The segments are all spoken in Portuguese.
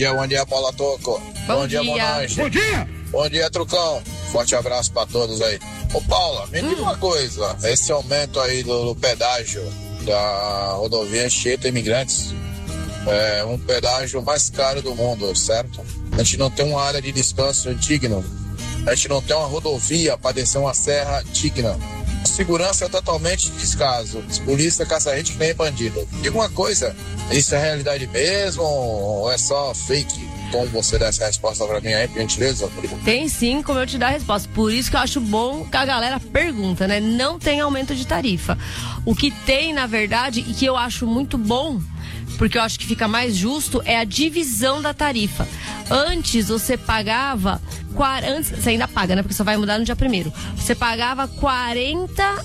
Bom dia, Paula Toco. Bom dia. Monange. Bom dia. Bom dia, Trucão. Forte abraço pra todos aí. Ô, Paula, me diga uma coisa. Esse aumento aí do pedágio da rodovia Anchieta Imigrantes é um pedágio mais caro do mundo, certo? A gente não tem uma área de descanso digna. A gente não tem uma rodovia para descer uma serra digna. A segurança é totalmente descaso. As polícia caça a gente que nem bandido. Diga uma coisa, isso é realidade mesmo ou é só fake? Como você dá essa resposta pra mim aí, por gentileza? Tem sim, como eu te dar a resposta. Por isso que eu acho bom que a galera pergunta, né? Não tem aumento de tarifa. O que tem, na verdade, e que eu acho muito bom, porque eu acho que fica mais justo, é a divisão da tarifa. Antes você pagava, antes, você ainda paga, né? Porque só vai mudar no dia 1º. Você pagava R$40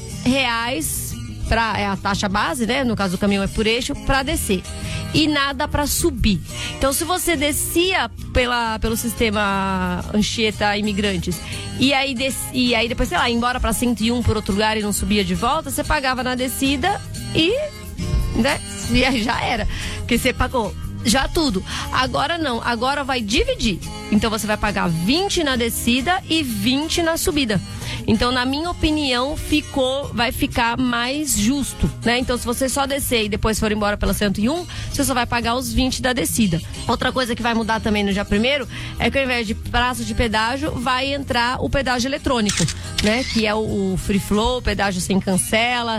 é a taxa base, né? No caso do caminhão é por eixo, pra descer. E nada pra subir. Então, se você descia pelo sistema Anchieta Imigrantes e aí depois, sei lá, ia embora pra 101 por outro lugar e não subia de volta, você pagava na descida e, né? E aí já era. Porque você pagou já tudo. Agora não, agora vai dividir. Então você vai pagar 20 na descida e 20 na subida. Então, na minha opinião, vai ficar mais justo, né? Então, se você só descer e depois for embora pela 101, você só vai pagar os 20 da descida. Outra coisa que vai mudar também no dia 1º é que ao invés de praça de pedágio, vai entrar o pedágio eletrônico, né? Que é o free flow, pedágio sem cancela,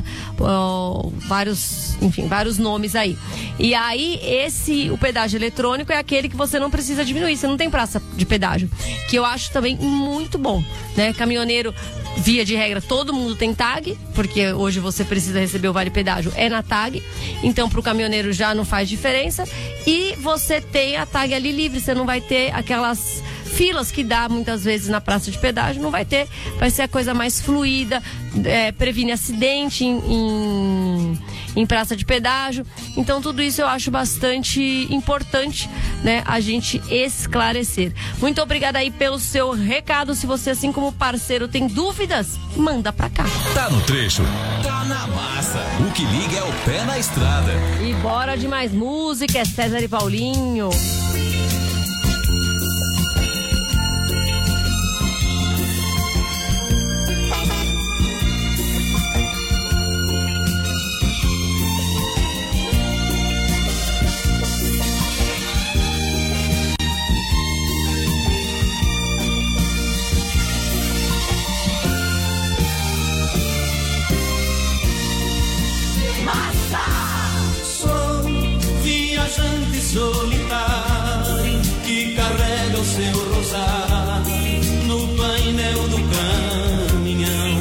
vários nomes aí. E aí, o pedágio eletrônico é aquele que você não precisa diminuir, você não tem praça de pedágio, que eu acho também muito bom, né? Caminhoneiro, via de regra, todo mundo tem tag, porque hoje você precisa receber o vale pedágio, é na tag, então pro caminhoneiro já não faz diferença, e você tem a tag ali livre, você não vai ter aquelas filas que dá muitas vezes na praça de pedágio, não vai ter, vai ser a coisa mais fluida, previne acidente em praça de pedágio. Então tudo isso eu acho bastante importante, né, a gente esclarecer. Muito obrigada aí pelo seu recado. Se você, assim como parceiro, tem dúvidas, manda pra cá. Tá no trecho, tá na massa. O que liga é o pé na estrada. E bora de mais música, é César e Paulinho. Solitário que carrega o seu rosário no painel do caminhão.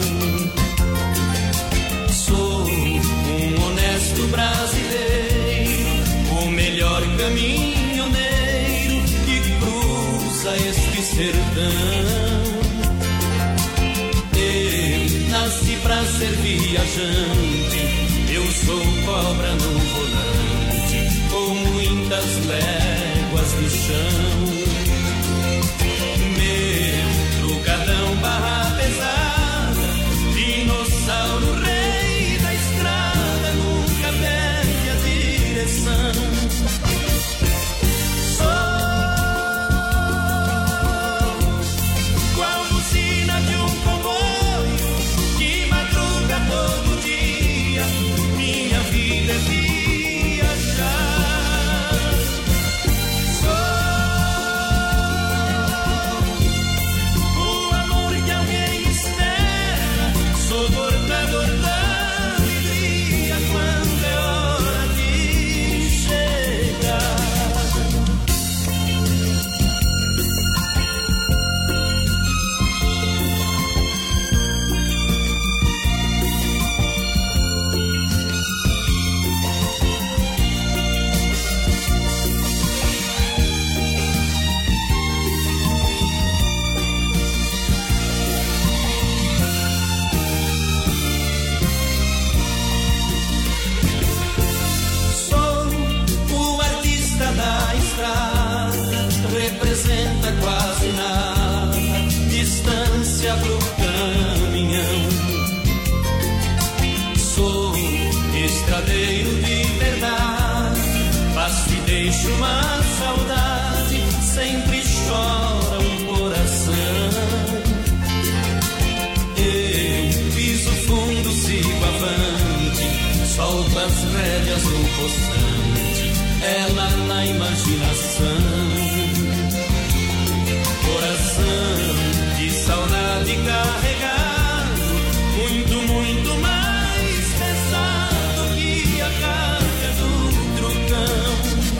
Sou um honesto brasileiro, o melhor caminhoneiro que cruza este sertão. Eu nasci pra ser viajante, eu sou cobra no volante, com muitas léguas no chão. Meu trucadão barra pesada, dinossauro rei da estrada, nunca perde a direção. Sou qual buzina de um comboio que madruga todo dia, minha vida é viajar. Representa quase nada, distância pro caminhão. Sou estradeiro de verdade, faço e deixo uma saudade ela na imaginação. Coração de saudade carregado, muito, muito mais pesado que a carga do trucão.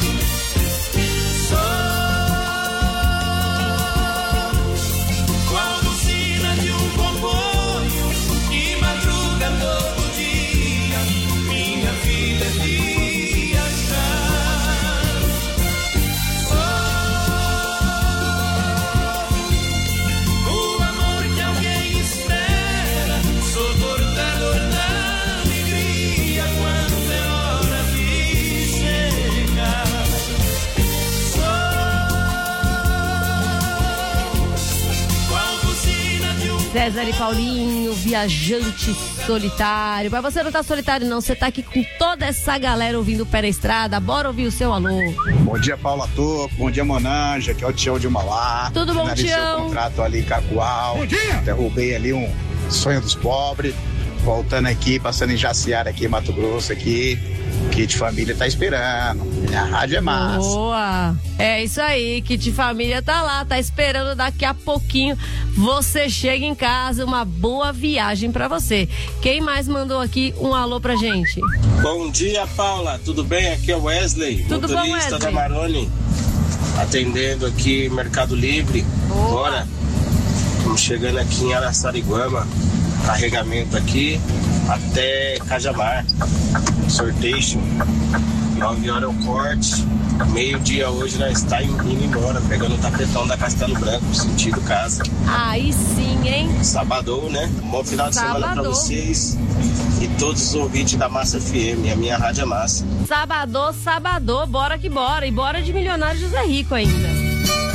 César e Paulinho, viajante solitário. Mas você não tá solitário não, você tá aqui com toda essa galera ouvindo o Pé na Estrada. Bora ouvir o seu alô. Bom dia, Paula Toco, bom dia, Monanja, que é o Tião de Mauá. Tudo bom, Tião? O contrato ali em Cacoal. Bom dia! Derrubei ali um sonho dos pobres. Voltando aqui, passando em Jaciara aqui, Mato Grosso aqui. Kit Família tá esperando. Minha rádio é massa. Boa! É isso aí, Kit Família tá lá, tá esperando. Daqui a pouquinho você chega em casa. Uma boa viagem pra você. Quem mais mandou aqui um alô pra gente? Bom dia, Paula. Tudo bem? Aqui é o Wesley, tudo motorista bom, Wesley? Da Maroni. Atendendo aqui Mercado Livre. Bora. Estamos chegando aqui em Araçariguama. Carregamento aqui até Cajamar. Sorteio. 9 horas é o corte. Meio-dia hoje nós está indo embora, pegando o tapetão da Castelo Branco, sentido casa. Aí sim, hein? Sabadão, né? Bom final de semana pra vocês e todos os ouvintes da Massa FM, a minha rádio é massa. Sabadão, bora que bora. E bora de Milionário José Rico ainda.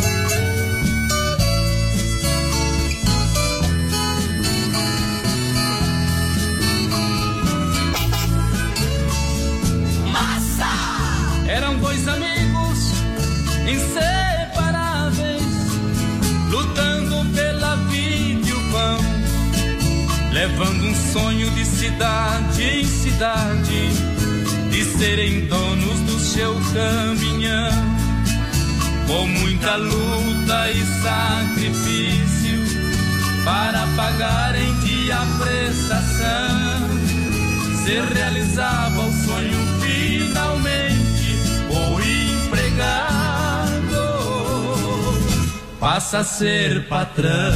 Eram dois amigos inseparáveis, lutando pela vida e o pão, levando um sonho de cidade em cidade, de serem donos do seu caminhão. Com muita luta e sacrifício, para pagarem de a prestação, se realizava o sonho finalmente. O empregado passa a ser patrão.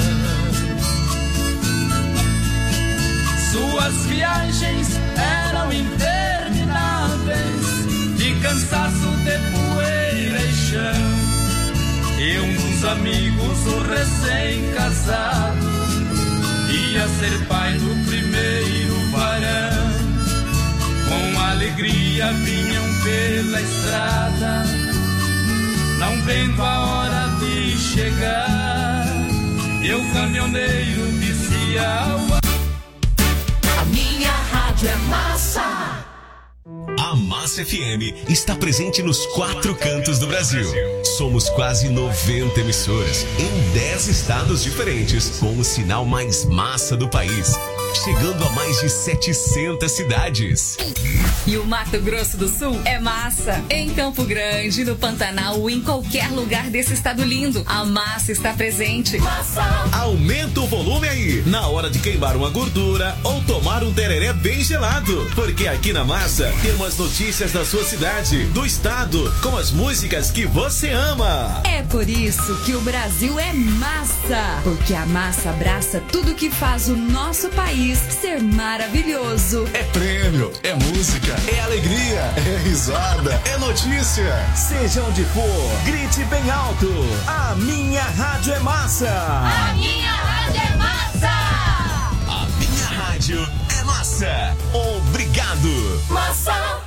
Suas viagens eram intermináveis, de cansaço, de poeira e chão. E um dos amigos, o recém-casado, ia ser pai do primeiro varão. Com alegria vinham pela estrada, não vendo a hora de chegar. E o caminhoneiro disse ao... A minha rádio é massa. A Massa FM está presente nos 4 cantos do Brasil. Somos quase 90 emissoras em 10 estados diferentes, com o sinal mais massa do país, chegando a mais de 700 cidades. E o Mato Grosso do Sul é massa. Em Campo Grande, no Pantanal ou em qualquer lugar desse estado lindo, a massa está presente. Massa. Aumenta o volume aí, na hora de queimar uma gordura ou tomar um tereré bem gelado. Porque aqui na Massa temos as notícias da sua cidade, do estado, com as músicas que você ama. É por isso que o Brasil é massa. Porque a massa abraça tudo que faz o nosso país ser maravilhoso. É prêmio, é música, é alegria, é risada, é notícia. Seja onde for, grite bem alto. A minha rádio é massa. A minha rádio é massa. A minha rádio é massa. Obrigado. Massa.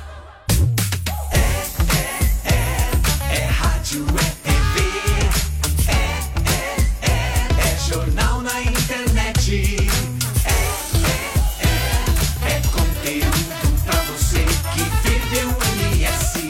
É rádio, é TV. É jornal na internet. É conteúdo pra você que vive o MS.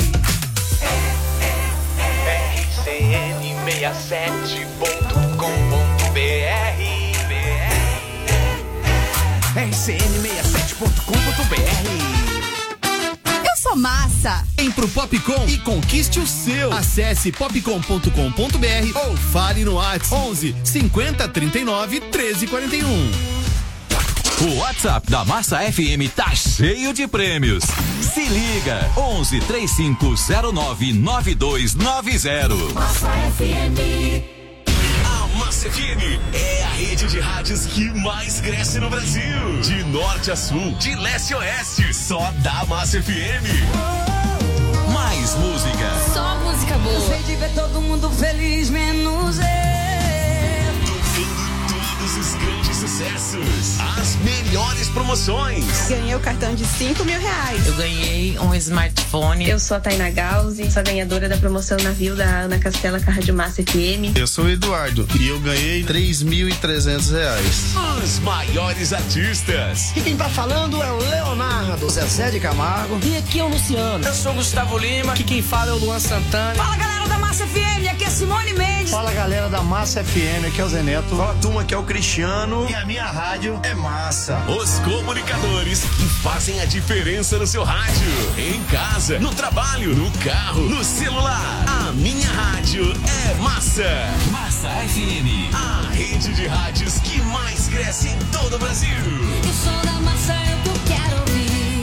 RCN67.com.br. Eu sou sou massa. Vem pro Popcom e conquiste o seu. Acesse popcom.com.br ou fale no WhatsApp 11 50 39 13 41. O WhatsApp da Massa FM tá cheio de prêmios. Se liga, 11 3509 9290. Massa FM. A Massa FM é a rede de rádios que mais cresce no Brasil. De norte a sul, de leste a oeste, só da Massa FM. Mais música. Só música boa. Cansei de ver todo mundo feliz, menos eu. Tocando todos os grandes sucessos. As melhores promoções. Ganhei o cartão de R$5.000. Eu ganhei um smartphone. Eu sou a Tainá Gauzi, sou a ganhadora da promoção Navio da Ana Castela com a Rádio Massa FM. Eu sou o Eduardo e eu ganhei R$3.300. Os maiores artistas. E quem tá falando é o Leonardo, Zezé de Camargo. E aqui é o Luciano. Eu sou o Gustavo Lima. Aqui quem fala é o Luan Santana. Fala, galera da Massa FM, aqui é Simone Mendes. Fala, galera da Massa FM, aqui é o Zé Neto. Fala, turma, aqui é o Cristiano. E a minha rádio é Massa. Os comunicadores que fazem a diferença no seu rádio. Em casa, no trabalho, no carro, no celular. A minha rádio é Massa. Massa FM. A rede de rádios que mais cresce em todo o Brasil. O som da Massa é o que eu quero ouvir.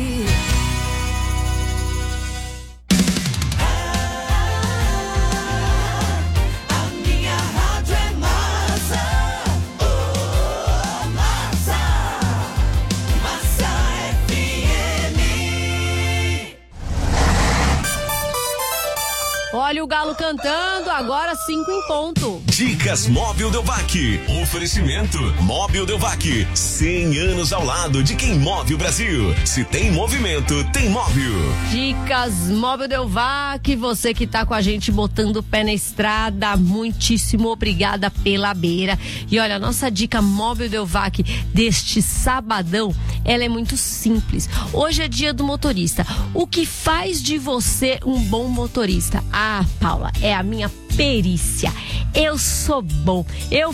Olha o galo cantando, agora 5 em ponto. Dicas Móvel Delvac. Oferecimento Móvel Delvac. 100 anos ao lado de quem move o Brasil. Se tem movimento, tem móvel. Dicas Móvel Delvac. Você que tá com a gente botando o pé na estrada, muitíssimo obrigada pela beira. E olha, a nossa dica Móvel Delvac deste sabadão, ela é muito simples. Hoje é dia do motorista. O que faz de você um bom motorista? Ah, Paula, é a minha perícia. Eu sou bom. Eu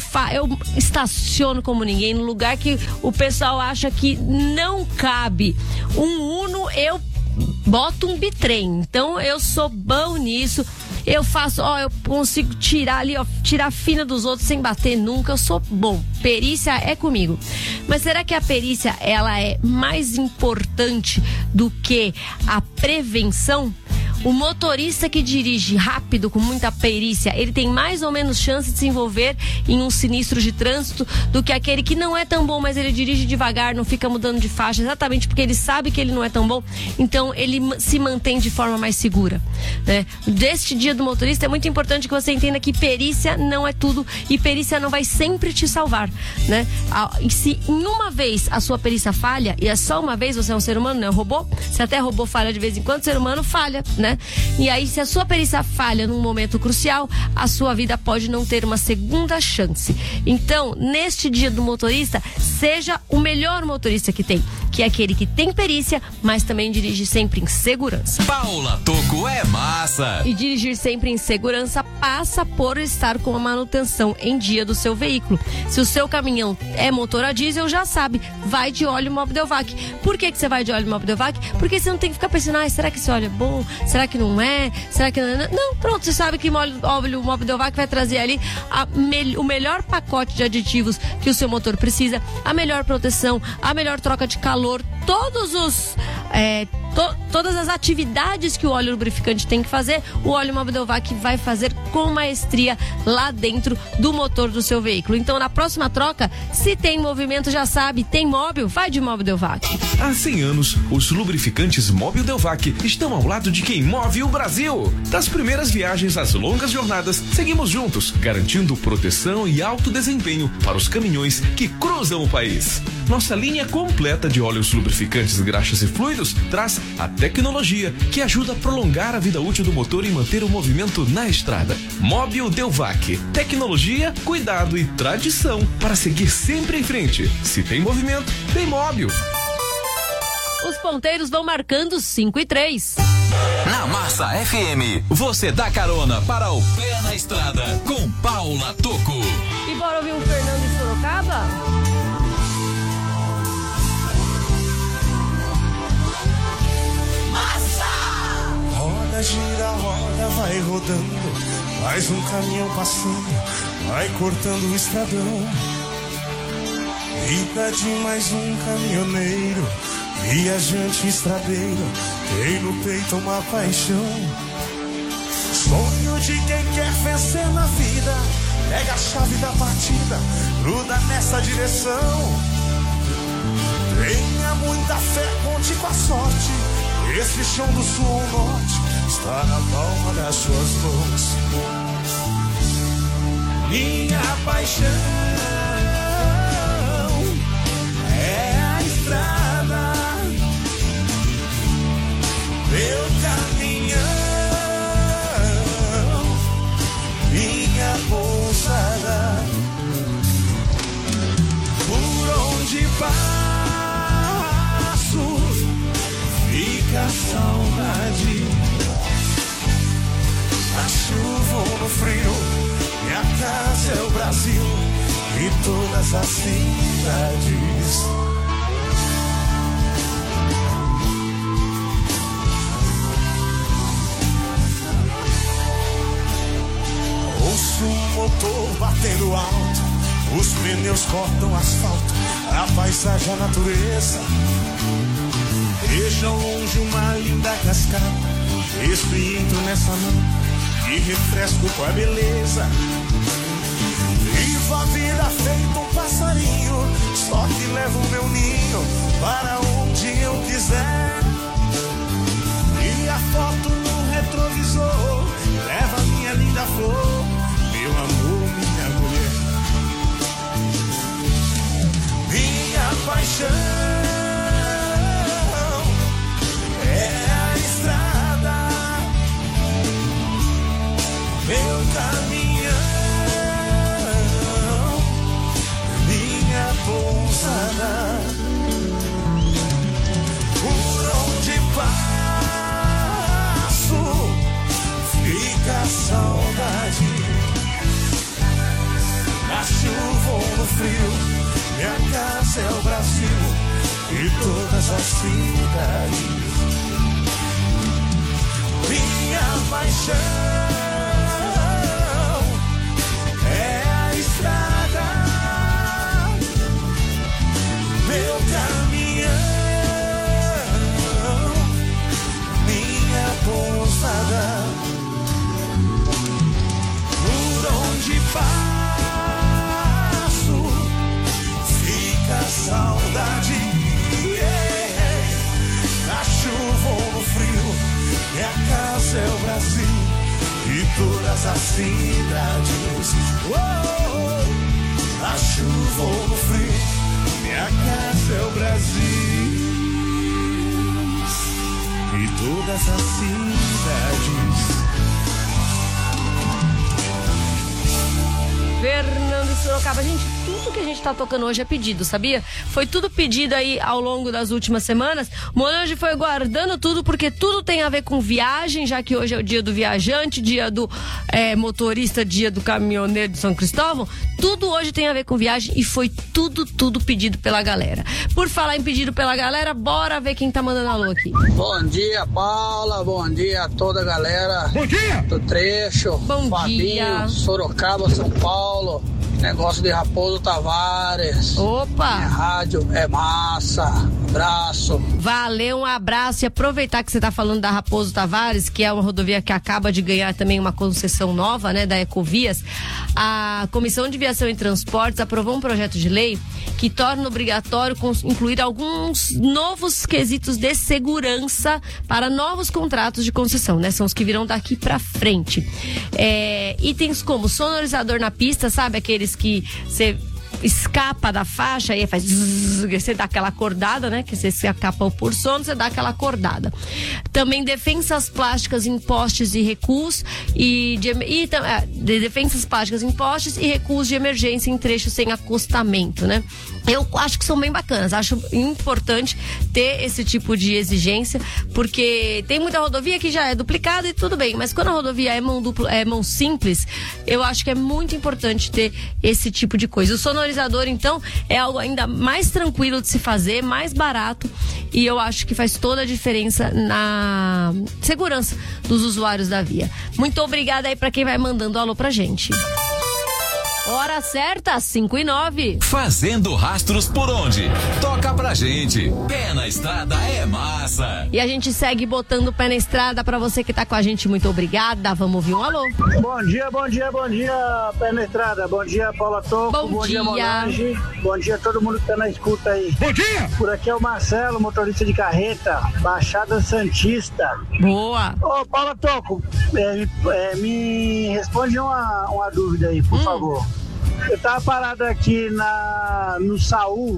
estaciono como ninguém no lugar que o pessoal acha que não cabe. Um Uno, eu boto um bitrem. Então eu sou bom nisso. Eu faço, eu consigo tirar ali, tirar a fina dos outros sem bater nunca. Eu sou bom. Perícia é comigo. Mas será que a perícia, ela é mais importante do que a prevenção? O motorista que dirige rápido, com muita perícia, ele tem mais ou menos chance de se envolver em um sinistro de trânsito do que aquele que não é tão bom, mas ele dirige devagar, não fica mudando de faixa, exatamente porque ele sabe que ele não é tão bom, então ele se mantém de forma mais segura, né? Deste dia do motorista é muito importante que você entenda que perícia não é tudo e perícia não vai sempre te salvar, né? E se em uma vez a sua perícia falha, e é só uma vez, você é um ser humano, não é um robô, se até robô falha de vez em quando, o ser humano falha, né? E aí, se a sua perícia falha num momento crucial, a sua vida pode não ter uma segunda chance. Então, neste dia do motorista, seja o melhor motorista que tem, que é aquele que tem perícia, mas também dirige sempre em segurança. Paula Toco é massa. E dirigir sempre em segurança passa por estar com a manutenção em dia do seu veículo. Se o seu caminhão é motor a diesel, já sabe, vai de óleo Móvel Delvac. Por que você vai de óleo Móvel Delvac? Porque você não tem que ficar pensando, será que esse óleo é bom? Será que não é? Será que não é? Não, pronto, você sabe que o óleo Móvel Delvac vai trazer ali o melhor pacote de aditivos que o seu motor precisa, a melhor proteção, a melhor troca de calor, todas as atividades que o óleo lubrificante tem que fazer, o óleo Móvel Delvac vai fazer com maestria lá dentro do motor do seu veículo. Então, na próxima troca, se tem movimento, já sabe, tem móvel, vai de Móvel Delvac. Há 100 anos, os lubrificantes Móvel Delvac estão ao lado de quem move o Brasil. Das primeiras viagens às longas jornadas, seguimos juntos, garantindo proteção e alto desempenho para os caminhões que cruzam o país. Nossa linha completa de óleos lubrificantes, graxas e fluidos traz a tecnologia que ajuda a prolongar a vida útil do motor e manter o movimento na estrada. Móvel Delvac. Tecnologia, cuidado e tradição para seguir sempre em frente. Se tem movimento, tem móvel. Os ponteiros vão marcando 5 e 3. Na Massa FM, você dá carona para o pé na estrada com Paula Toco. E bora ouvir o Fernando de Sorocaba? Massa! gira, a roda vai rodando, mais um caminhão passando, vai cortando o estradão. Vida de mais um caminhoneiro, viajante estradeiro, tem no peito uma paixão. Sonho de quem quer vencer na vida, pega a chave da partida, gruda nessa direção. Tenha muita fé, conte com a sorte, esse chão do sul ao norte está na palma das suas mãos. Minha paixão é a estrada, meu caminhão, minha pousada, por onde passo fica a saudade. Na chuva ou no frio, minha casa é o Brasil e todas as cidades. Ouço um motor batendo alto, os pneus cortam asfalto, a paisagem, a natureza. Vejo ao longe uma linda cascata, entro nessa mão e refresco com a beleza. Vivo a vida feito um passarinho, só que levo o meu ninho para onde eu quiser. E a foto no retrovisor leva a minha linda flor, meu amor, minha mulher. Minha paixão meu caminhão, minha pousada, por onde passo fica a saudade. Na chuva ou no frio, minha casa é o Brasil e todas as cidades. Minha paixão é a estrada, meu caminhão, minha pousada, por onde passo fica a saudade. Na chuva ou no frio, minha casa é o Brasil e todas as cidades. Na chuva ou no frio, minha casa é o Brasil e todas as cidades. Fernando Sorocaba, gente, tudo que a gente tá tocando hoje é pedido, sabia? Foi tudo pedido aí ao longo das últimas semanas. Monange foi guardando tudo, porque tudo tem a ver com viagem, já que hoje é o dia do viajante, dia do motorista, dia do caminhoneiro de São Cristóvão. Tudo hoje tem a ver com viagem e foi tudo pedido pela galera. Por falar em pedido pela galera, bora ver quem tá mandando alô aqui. Bom dia, Paula, bom dia a toda a galera. Bom dia! Do trecho. Bom Fabinho, dia. Sorocaba, São Paulo. Negócio de Raposo Tavares. Opa! Minha rádio é massa. Abraço. Valeu, um abraço. E aproveitar que você tá falando da Raposo Tavares, que é uma rodovia que acaba de ganhar também uma concessão nova, né, da Ecovias. A Comissão de Viação e Transportes aprovou um projeto de lei que torna obrigatório incluir alguns novos quesitos de segurança para novos contratos de concessão, né? São os que virão daqui pra frente. Itens como sonorizador na pista, sabe? Aqueles que você escapa da faixa e faz zzz, você dá aquela acordada, né? Que você se acapa por sono, você dá aquela acordada. Também defensas plásticas em postes e recuos defensas plásticas em postes e recuos de emergência em trechos sem acostamento, né? Eu acho que são bem bacanas, acho importante ter esse tipo de exigência, porque tem muita rodovia que já é duplicada e tudo bem, mas quando a rodovia é mão simples, eu acho que é muito importante ter esse tipo de coisa. O sonorizador, então, é algo ainda mais tranquilo de se fazer, mais barato e eu acho que faz toda a diferença na segurança dos usuários da via. Muito obrigada aí pra quem vai mandando alô pra gente. Hora certa, 5:09. Fazendo rastros por onde? Toca pra gente. Pé na estrada é massa. E a gente segue botando o pé na estrada pra você que tá com a gente. Muito obrigada. Vamos ouvir um alô. Bom dia, pé na estrada. Bom dia, Paula Toco. Bom dia, Monange. Bom dia a todo mundo que tá na escuta aí. Bom dia! Por aqui é o Marcelo, motorista de carreta, Baixada Santista. Boa! Ô, Paula Toco, me responde uma dúvida aí, por favor. Eu tava parado aqui no Saul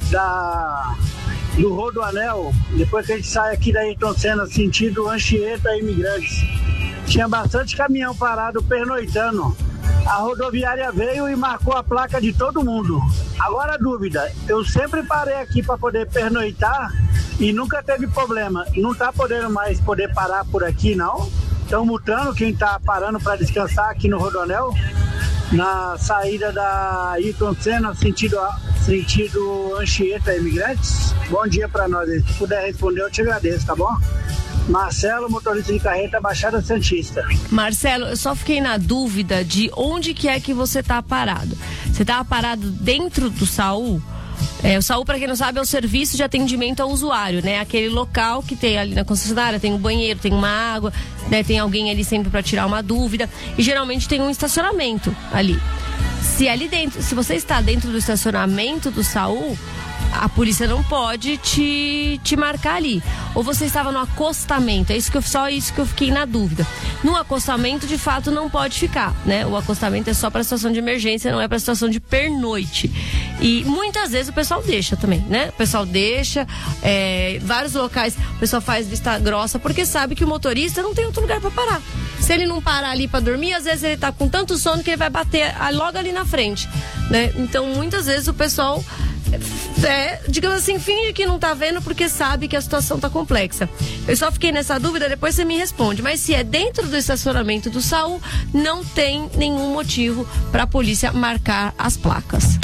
do Rodoanel, depois que a gente sai aqui da Ayrton Senna, sentido Anchieta Imigrantes. Tinha bastante caminhão parado pernoitando. A rodoviária veio e marcou a placa de todo mundo. Agora a dúvida, eu sempre parei aqui para poder pernoitar e nunca teve problema. Não tá podendo mais parar por aqui, não? Estão multando quem tá parando para descansar aqui no Rodoanel? Na saída da Ayrton Senna, sentido Anchieta Imigrantes. Bom dia para nós. Se puder responder, eu te agradeço, tá bom? Marcelo, motorista de carreta, Baixada Santista. Marcelo, eu só fiquei na dúvida de onde que é que você tá parado. Você tava parado dentro do Saul? O Saul, para quem não sabe, é o serviço de atendimento ao usuário, né? Aquele local que tem ali na concessionária, tem um banheiro, tem uma água, né? Tem alguém ali sempre para tirar uma dúvida e geralmente tem um estacionamento ali. Se você está dentro do estacionamento do Saul, a polícia não pode te marcar ali. Ou você estava no acostamento, só isso que eu fiquei na dúvida. No acostamento, de fato, não pode ficar, né? O acostamento é só para situação de emergência, não é para situação de pernoite. E muitas vezes o pessoal deixa também, né? O pessoal deixa, vários locais o pessoal faz vista grossa, porque sabe que o motorista não tem outro lugar para parar. Se ele não parar ali para dormir, às vezes ele tá com tanto sono que ele vai bater logo ali na frente, né? Então, muitas vezes o pessoal digamos assim, finge que não tá vendo porque sabe que a situação tá complexa. Eu só fiquei nessa dúvida, depois você me responde. Mas se é dentro do estacionamento do Saul, não tem nenhum motivo para a polícia marcar as placas.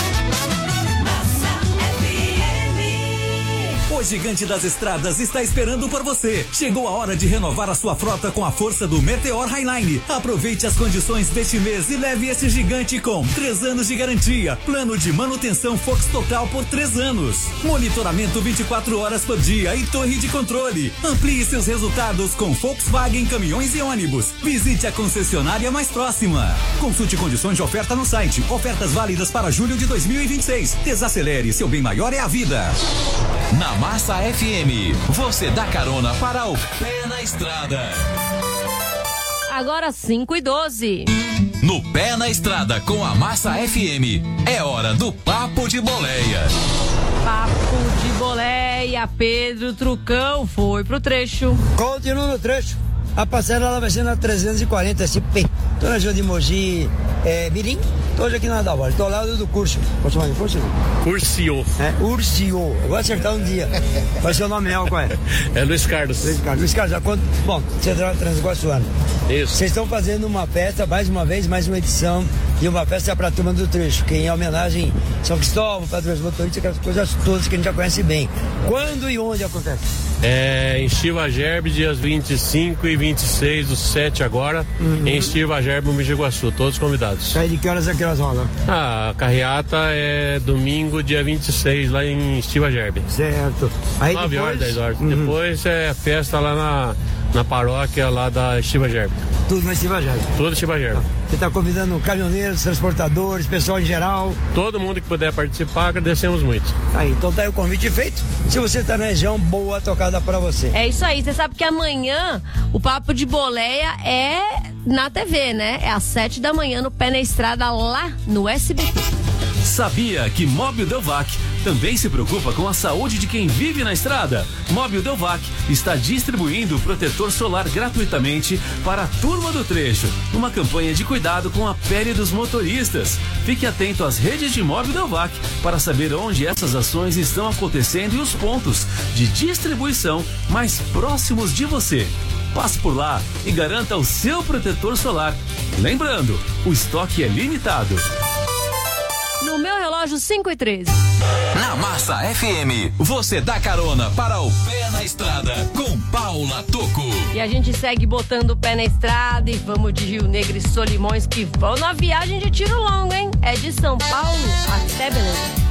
O Gigante das Estradas está esperando por você. Chegou a hora de renovar a sua frota com a força do Meteor Highline. Aproveite as condições deste mês e leve esse gigante com 3 anos de garantia, plano de manutenção Fox Total por 3 anos, monitoramento 24 horas por dia e torre de controle. Amplie seus resultados com Volkswagen Caminhões e Ônibus. Visite a concessionária mais próxima. Consulte condições de oferta no site. Ofertas válidas para julho de 2026. Desacelere, seu bem maior é a vida. Na Massa FM, você dá carona para o Pé na Estrada. Agora 5:12. No Pé na Estrada com a Massa FM, é hora do Papo de Boleia. Papo de Boleia, Pedro Trucão foi pro trecho. Continua no trecho. A parcela ela vai ser na 340 SP. Tô na região de Mogi, Mirim. Tô hoje aqui na Dalva. Tô ao lado do Curcio. Pode chamar de Curcio? Curcio. Urcio. Eu vou acertar um dia. Vai ser o nome real, qual é? É Luiz Carlos. Luiz Carlos, já conta. Bom, você Transguaçuano. Isso. Vocês estão fazendo uma festa, mais uma vez, mais uma edição. E uma festa para a turma do trecho, que em homenagem a São Cristóvão, para os motoristas, aquelas coisas todas que a gente já conhece bem. Quando e onde acontece? Em Estiva Gerbe, dias 25 e 26 do 7 agora, em Estiva Gerbe, no Mijiguaçu, todos convidados. Aí de que horas a que horas rola? A carreata é domingo, dia 26, lá em Estiva Gerbe. Certo. Aí 9 depois... horas, 10 horas. Depois é festa lá na paróquia lá da Estiva Gerbe. Tudo na Estiva Gerbe? Tudo Estiva Gerbe. Você está convidando caminhoneiros, transportadores, pessoal em geral? Todo mundo que puder participar, agradecemos muito. Aí, então tá aí o convite feito. Se você tá na região, boa tocada pra você. É isso aí, você sabe que amanhã o Papo de Boleia é na TV, né? É às 7 da manhã no Pé na Estrada, lá no SBT. Sabia que Móbil Delvac também se preocupa com a saúde de quem vive na estrada? Móbil Delvac está distribuindo protetor solar gratuitamente para a turma do trecho, numa campanha de cuidado com a pele dos motoristas. Fique atento às redes de Móbil Delvac para saber onde essas ações estão acontecendo e os pontos de distribuição mais próximos de você. Passe por lá e garanta o seu protetor solar. Lembrando, o estoque é limitado. No meu relógio relógio 5h13. Na Massa FM, você dá carona para o Pé na Estrada com Paula Tocco. E a gente segue botando o pé na estrada e vamos de Rio Negro e Solimões, que vão na viagem de tiro longo, hein? É de São Paulo até Belém.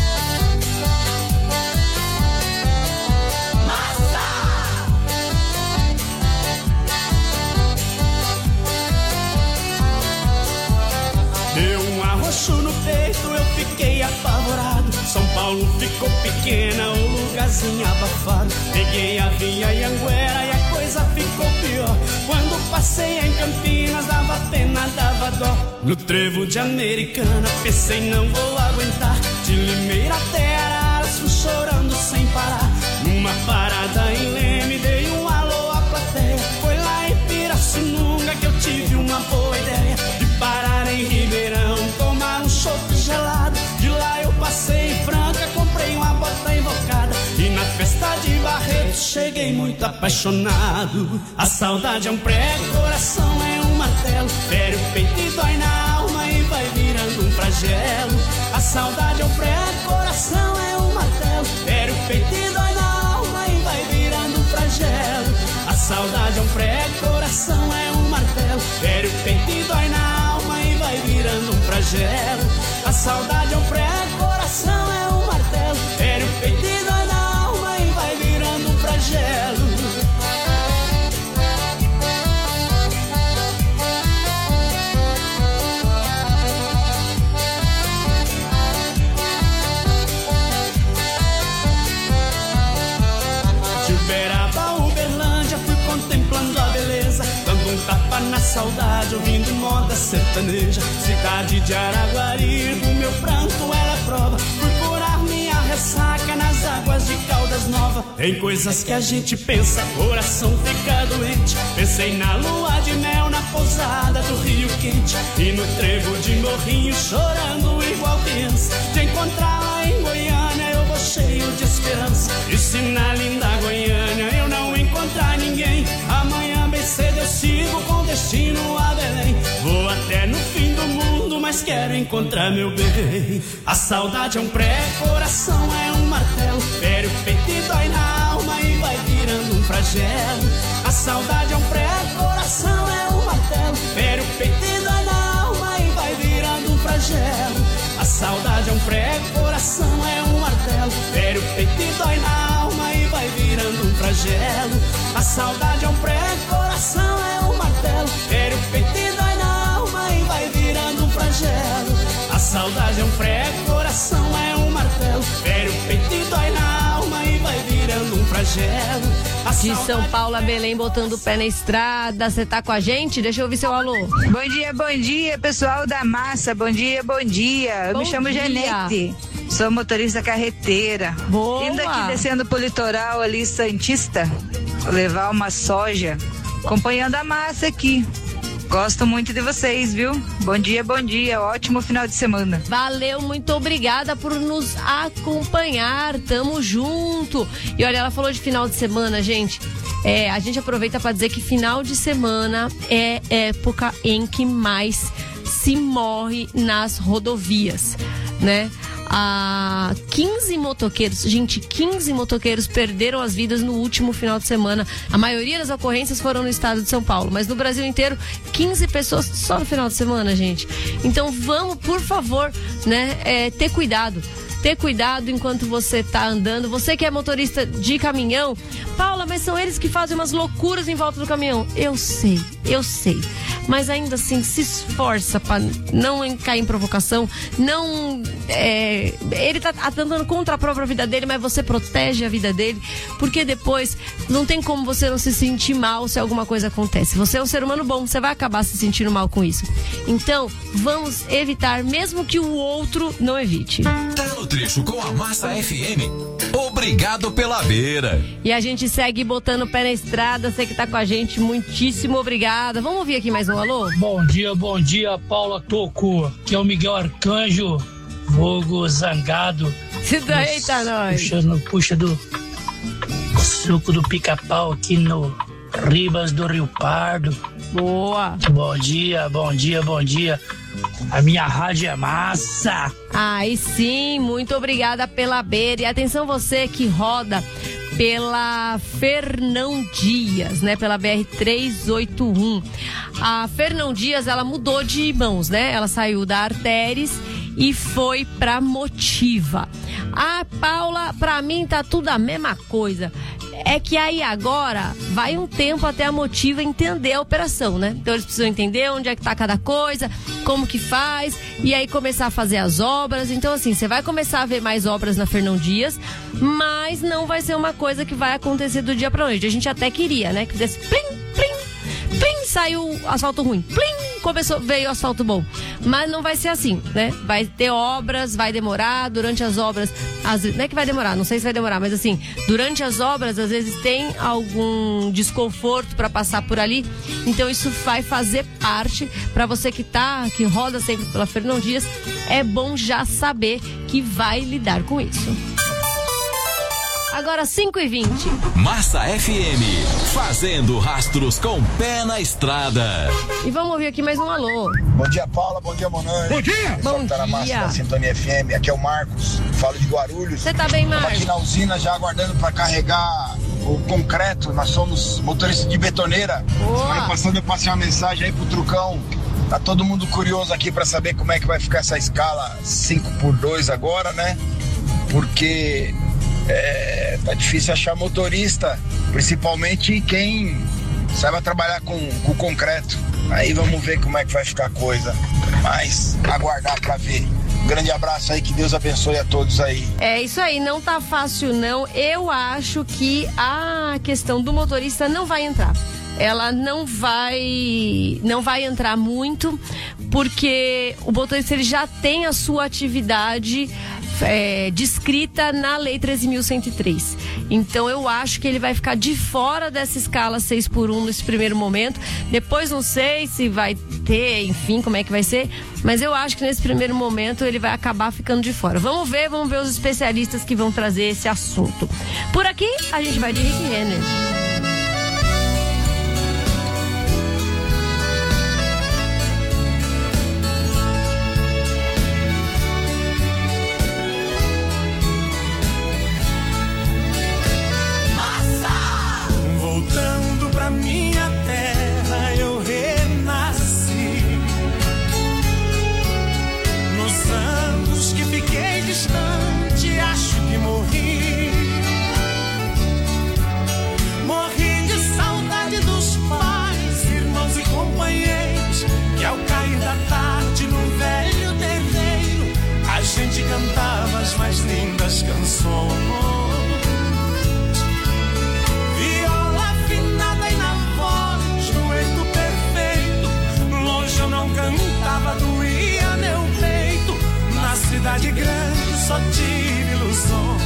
Deu um arroxo no peito, eu fiquei apavorado. São Paulo ficou pequena, o lugarzinho abafado. Peguei a via Anhanguera e a coisa ficou pior. Quando passei em Campinas, dava pena, dava dó. No trevo de Americana, pensei não vou aguentar. De Limeira até Araras, fui chorando sem parar. Numa parada em Leme, dei um alô à plateia. Foi lá em Pirassununga que eu tive uma boa ideia de parar em Ribeirão, tomar um chopp gelado. De lá eu passei em Franca, comprei uma bota invocada. E na festa de Barretos cheguei muito apaixonado. A saudade é um prego, coração é um martelo. Fere o peito e dói na alma e vai virando um flagelo. A saudade é um prego, coração é um martelo. Fere o peito e dói na alma e vai virando um flagelo. A saudade é um prego, coração é um martelo. Fere o peito e dói na alma e vai virando um flagelo. A saudade é um prego, coração é um martelo. Fere o peito e dói na alma e vai virando um flagelo. De Uberaba, Uberlândia, fui contemplando a beleza, dando um tapa na saudade, ouvindo moda sertaneja. Cidade de Araguari, do meu pranto era prova. Fui curar minha ressaca nas águas de Caldas Novas. Tem coisas que a gente pensa, coração fica doente. Pensei na lua de mel, na pousada do Rio Quente. E no trevo de Morrinho, chorando igual criança. De encontrá-la em Goiânia, eu vou cheio de esperança. E se na linda Goiânia eu não encontrar ninguém, amanhã bem cedo eu sigo com destino a Belém. Vou até no fim do mundo, mas quero encontrar meu bem. A saudade é um prego, coração é um martelo. Fere o peito e dói na alma e vai virando um flagelo. A saudade é um prego, coração é um martelo. Fere o peito e dói na alma e vai virando um flagelo. A saudade é um prego, coração é um martelo. Fere o peito e dói na alma e vai virando um flagelo. A saudade é um prego, coração é um martelo. Fere o peito e dói na alma e vai virando um flagelo. A saudade é um prego, coração é um martelo. Fere o peito e dói na alma e vai virando um flagelo. De São Paulo a Belém, botando o pé na estrada. Você tá com a gente? Deixa eu ouvir seu alô. Bom dia, pessoal da Massa. Bom dia. Eu me chamo Janete. Sou motorista carreteira. Boa. Indo aqui descendo pro litoral ali, Santista, levar uma soja, acompanhando a Massa aqui. Gosto muito de vocês, viu? Bom dia, ótimo final de semana. Valeu, muito obrigada por nos acompanhar, tamo junto. E olha, ela falou de final de semana, gente. A gente aproveita para dizer que final de semana é época em que mais se morre nas rodovias, né? 15 motoqueiros, gente, 15 motoqueiros perderam as vidas no último final de semana. A maioria das ocorrências foram no estado de São Paulo, mas no Brasil inteiro, 15 pessoas só no final de semana, gente. Então vamos, por favor, né, ter cuidado. Ter cuidado enquanto você tá andando. Você que é motorista de caminhão, Paula, mas são eles que fazem umas loucuras em volta do caminhão. Eu sei. Mas ainda assim, se esforça pra não cair em provocação. Não. Ele tá andando contra a própria vida dele, mas você protege a vida dele. Porque depois não tem como você não se sentir mal se alguma coisa acontece. Você é um ser humano bom, você vai acabar se sentindo mal com isso. Então, vamos evitar, mesmo que o outro não evite. Tá no trecho com a Massa FM. Obrigado pela beira. E a gente segue botando o pé na estrada. Você que tá com a gente, muitíssimo obrigada. Vamos ouvir aqui mais um alô? Bom dia, Paula Tocco. Que é o Miguel Arcanjo, vulgo Zangado. Eita, nós. Puxa do suco do pica-pau aqui no Ribas do Rio Pardo. Boa. Bom dia. A minha rádio é massa. Aí sim, muito obrigada pela beira. E atenção você que roda pela Fernão Dias, né? Pela BR-381. A Fernão Dias, ela mudou de mãos, né? Ela saiu da Artéries e foi pra Motiva. A Paula, pra mim tá tudo a mesma coisa. É que aí agora vai um tempo até a Motiva entender a operação, né? Então eles precisam entender onde é que tá cada coisa, como que faz, e aí começar a fazer as obras. Então assim, você vai começar a ver mais obras na Fernão Dias, mas não vai ser uma coisa que vai acontecer do dia pra noite. A gente até queria, né? Que fizesse plim, plim, plim, saiu asfalto ruim, plim, veio asfalto bom. Mas não vai ser assim, né? Vai ter obras, vai demorar, durante as obras, não é que vai demorar, não sei se vai demorar, mas assim, durante as obras, às vezes tem algum desconforto para passar por ali, então isso vai fazer parte, para você que roda sempre pela Fernão Dias, é bom já saber que vai lidar com isso. Agora 5h20. Massa FM, fazendo rastros com pé na estrada. E vamos ouvir aqui mais um alô. Bom dia, Paula. Bom dia, Monange. Bom dia. Pessoal que tá na Massa da Sintonia FM. Aqui é o Marcos. Falo de Guarulhos. Você tá bem, Marcos? Estamos aqui na usina já aguardando para carregar o concreto. Nós somos motoristas de betoneira. Semana passada eu passei uma mensagem aí pro Trucão. Tá todo mundo curioso aqui para saber como é que vai ficar essa escala 5x2 agora, né? Porque tá difícil achar motorista, principalmente quem saiba trabalhar com concreto. Aí vamos ver como é que vai ficar a coisa, mas aguardar pra ver. Um grande abraço aí, que Deus abençoe a todos aí. É isso aí, não tá fácil não. Eu acho que a questão do motorista não vai entrar. Ela não vai entrar muito, porque o motorista ele já tem a sua atividade descrita na Lei 13.103. Então eu acho que ele vai ficar de fora dessa escala 6x1 nesse primeiro momento. Depois não sei se vai ter, enfim, como é que vai ser, mas eu acho que nesse primeiro momento ele vai acabar ficando de fora. Vamos ver os especialistas que vão trazer esse assunto. Por aqui a gente vai de Rick Renner. Cantava as mais lindas canções, viola afinada e na voz, dueto perfeito. Longe eu não cantava, doía meu peito. Na cidade grande só tive ilusões.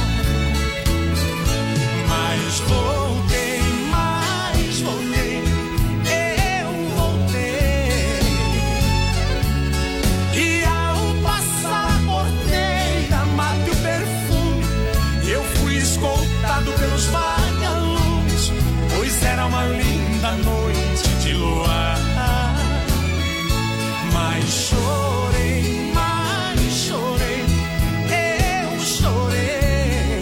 Mas voltei, eu voltei. E ao passar a porteira, mate o perfume, eu fui escoltado pelos vagalumes, pois era uma linda noite de luar. Mas chorei, eu chorei,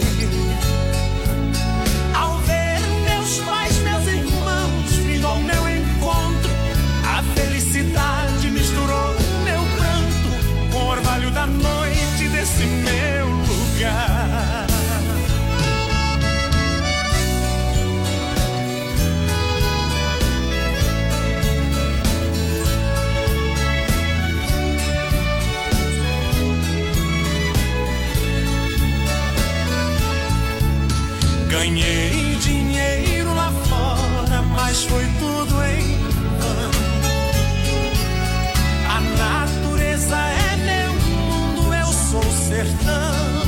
ao ver meus pais, meus irmãos vindo ao meu encontro. A felicidade misturou meu pranto com o orvalho da noite desse meu lugar. Ganhei dinheiro lá fora, mas foi tudo em vão. A natureza é meu mundo, eu sou o sertão.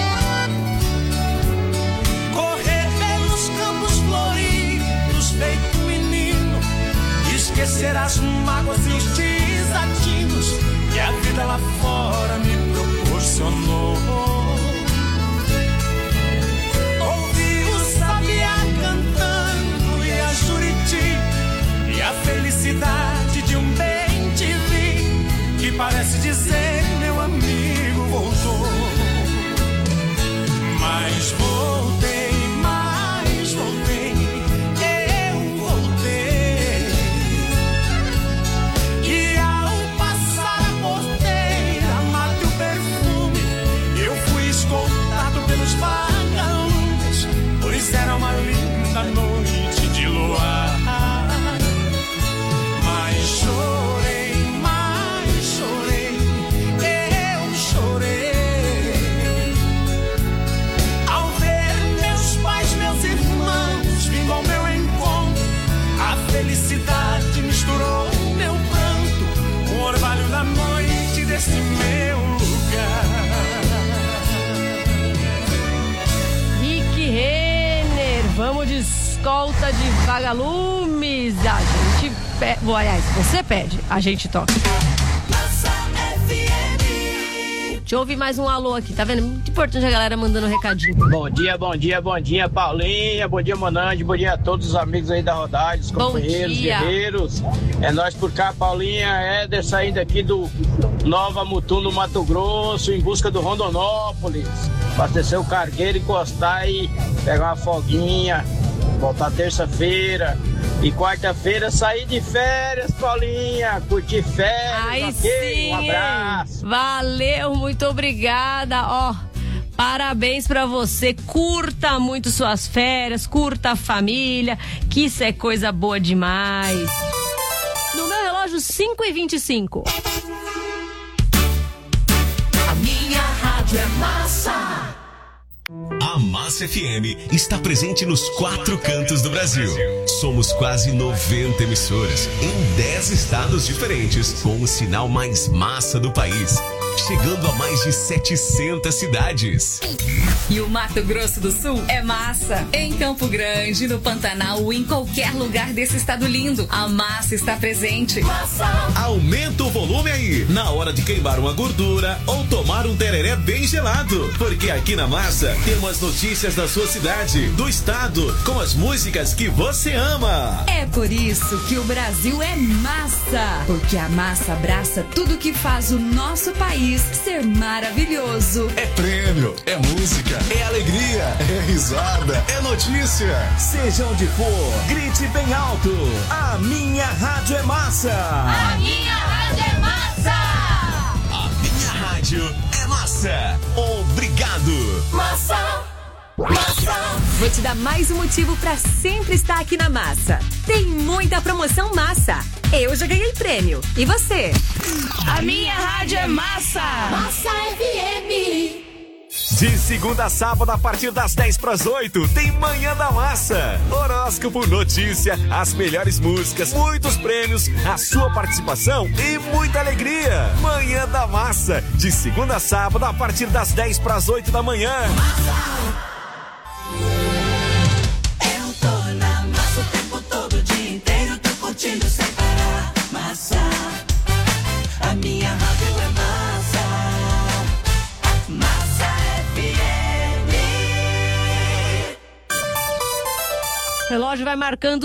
Correr pelos campos floridos, feito menino, esquecer as mágoas e os desatinos que a vida lá fora me proporcionou. Ouvi o sabiá cantando e a Juriti você, meu amigo, voltou. Mas voltei, eu voltei. E ao passar a porteira, matei o perfume. Eu fui escoltado pelos vagalumes, pois era uma linda noite de luar. Mas chorei, eu chorei. Ao ver meus pais, meus irmãos vindo ao meu encontro, a felicidade misturou meu pranto com o orvalho da noite desse meu lugar. Rick Renner, vamos de escolta de vagalumes. A gente pede. Aliás, você pede, a gente toca. Deixa eu ouvir mais um alô aqui, tá vendo? Muito importante a galera mandando um recadinho. Bom dia, Paulinha, bom dia, Monange, bom dia a todos os amigos aí da rodagem, os companheiros, guerreiros. É nós por cá, Paulinha, Éder saindo aqui do Nova Mutum, no Mato Grosso, em busca do Rondonópolis. Abastecer o cargueiro, encostar e pegar uma folguinha, voltar terça-feira. E quarta-feira sair de férias, Paulinha, curtir férias, Aí ok? sim, Um abraço. Valeu, muito obrigada, ó. Parabéns pra você, curta muito suas férias, curta a família, que isso é coisa boa demais. No meu relógio, 5h25. A minha rádio é massa. A Massa FM está presente nos 4 cantos do Brasil. Somos quase 90 emissoras em 10 estados diferentes, com o sinal mais massa do país, chegando a mais de 700 cidades. E o Mato Grosso do Sul é massa. Em Campo Grande, no Pantanal, em qualquer lugar desse estado lindo, a massa está presente. Massa. Aumenta o volume aí, na hora de queimar uma gordura ou tomar um tereré bem gelado. Porque aqui na Massa temos as notícias da sua cidade, do estado, com as músicas que você ama. É por isso que o Brasil é massa. Porque a massa abraça tudo que faz o nosso país ser maravilhoso. É prêmio, é música, é alegria, é risada, é notícia. Seja onde for, grite bem alto. A minha rádio é massa. A minha rádio é massa. A minha rádio é massa. Obrigado. Massa. Massa. Vou te dar mais um motivo pra sempre estar aqui na Massa. Tem muita promoção massa. Eu já ganhei prêmio. E você? A minha rádio é massa. Massa FM. De segunda a sábado, a partir das 7:50, tem Manhã da Massa. Horóscopo, notícia, as melhores músicas, muitos prêmios, a sua participação e muita alegria. Manhã da Massa, de segunda a sábado, a partir das 7:50 da manhã. Eu tô na massa o tempo todo, o dia inteiro, tô curtindo sem parar. Massa, a minha rádio é massa. Massa FM. Relógio vai marcando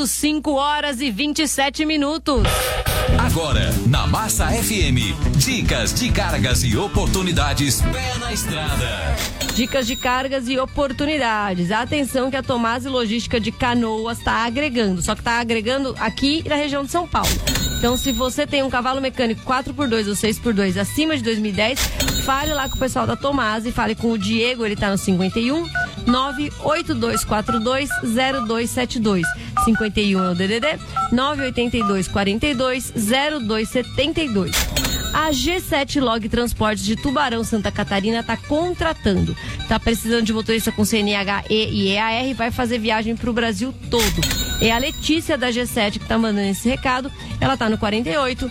5h27. Agora, na Massa FM, dicas de cargas e oportunidades pé na estrada. Dicas de cargas e oportunidades. Atenção que a Tomasi Logística de Canoas está agregando, só que está agregando aqui na região de São Paulo. Então, se você tem um cavalo mecânico 4x2 ou 6x2 acima de 2010, fale lá com o pessoal da Tomasi, fale com o Diego, ele tá no 51 982420272. 51 é o DDD, 982420272. A G7 Log Transportes de Tubarão, Santa Catarina, tá contratando. Tá precisando de motorista com CNH, E e EAR, vai fazer viagem pro Brasil todo. É a Letícia da G7 que tá mandando esse recado. Ela tá no 48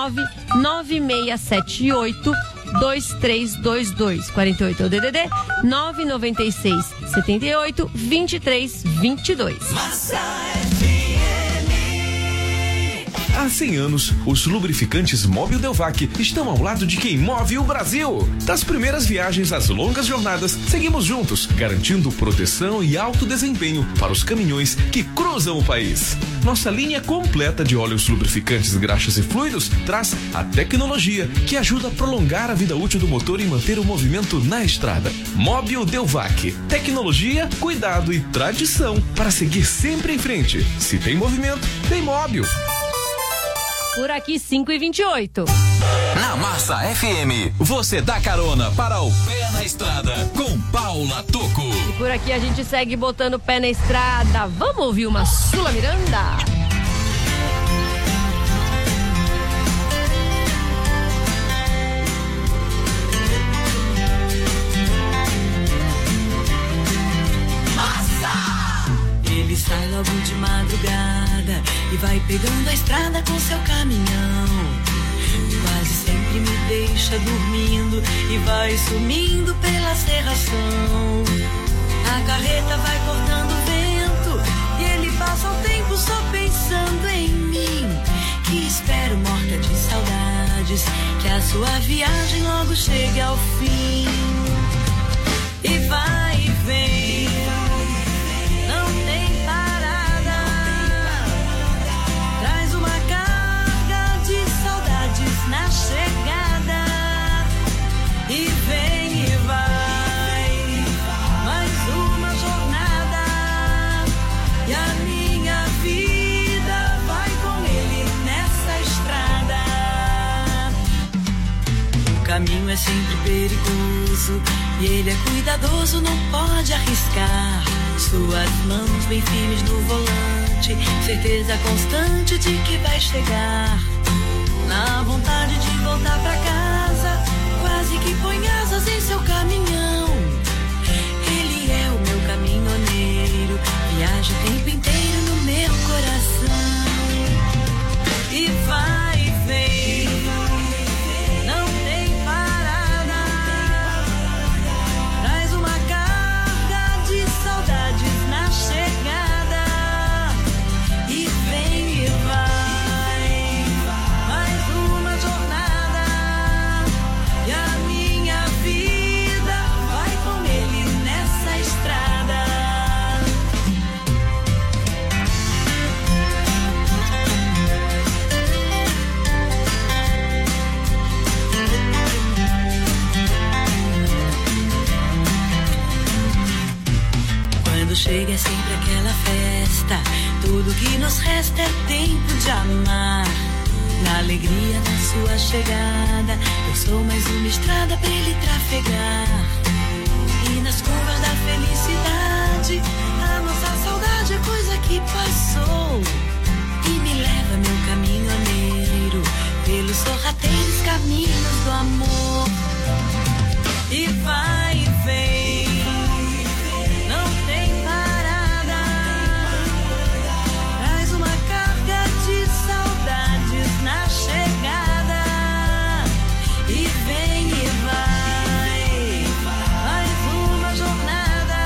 99678 2322. 48 é o DDD, 996 78 2322. Massa Há 100 anos, os lubrificantes Mobil Delvac estão ao lado de quem move o Brasil. Das primeiras viagens às longas jornadas, seguimos juntos, garantindo proteção e alto desempenho para os caminhões que cruzam o país. Nossa linha completa de óleos lubrificantes, graxas e fluidos traz a tecnologia que ajuda a prolongar a vida útil do motor e manter o movimento na estrada. Mobil Delvac. Tecnologia, cuidado e tradição para seguir sempre em frente. Se tem movimento, tem Mobil. Por aqui, 5h28. Na Massa FM, você dá carona para o Pé na Estrada com Paula Tocco. E por aqui a gente segue botando o pé na estrada. Vamos ouvir uma Sula Miranda? Ele sai logo de madrugada e vai pegando a estrada com seu caminhão. Quase sempre me deixa dormindo e vai sumindo pela serração. A carreta vai cortando o vento e ele passa o tempo só pensando em mim, que espero morta de saudades que a sua viagem logo chegue ao fim. E vai e vem, não tem parada, traz uma carga de saudades na chegada. E vem e vai, mais uma jornada, e a minha vida vai com ele nessa estrada. O caminho é sempre perigoso e ele é cuidadoso, não pode arriscar. Suas mãos bem firmes no volante, certeza constante de que vai chegar. Na vontade de voltar pra casa, quase que põe asas em seu caminhão. Ele é o meu caminhoneiro, viaja o tempo inteiro no meu coração. E vai e vem, não tem parada, traz uma carga de saudades na chegada. E vem e vai, mais uma jornada, e a minha vida vai com ele nessa estrada. Quando chega é sempre aquela festa, tudo que nos resta é tempo de amar. Na alegria da sua chegada, eu sou mais uma estrada pra ele trafegar. E nas curvas da felicidade, a nossa saudade é coisa que passou. E me leva, meu caminhoneiro, pelos sorrateiros caminhos do amor. E vai e vem, não tem parada, traz uma carga de saudades na chegada. E vem e vai, mais uma jornada,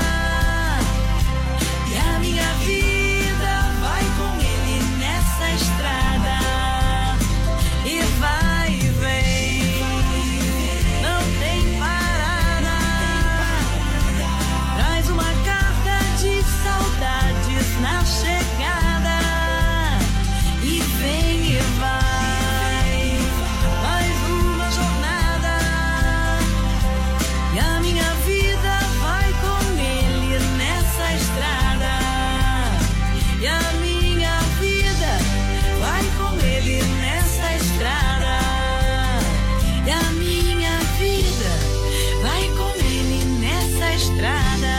e a minha vida vai com ele nessa estrada. E vai e vem, não tem parada, traz uma carga de saudades na chegada. E vem e vai, mais uma jornada, e a minha vida vai com ele nessa estrada. E a minha vida vai com ele nessa estrada. E a minha vida vai com ele nessa estrada.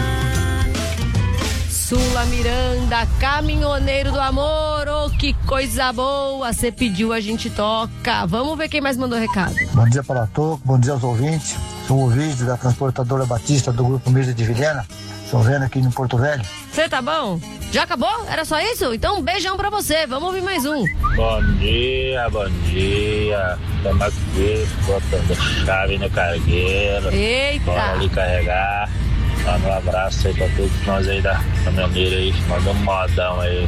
Sula Miranda, caminhoneiro do amor, oh, que coisa boa, você pediu, a gente toca. Vamos ver quem mais mandou recado. Bom dia, Paula Tocco, bom dia aos ouvintes. Sou o vídeo da transportadora Batista do Grupo Mirza de Vilhena. Estou vendo aqui no Porto Velho. Você tá bom? Já acabou? Era só isso? Então um beijão pra você, vamos ouvir mais um. Bom dia, bom dia. Estamos aqui botando chave no cargueiro. Eita! Bora ali carregar. Manda um abraço aí pra todos nós aí da caminhoneira aí. Manda um modão aí.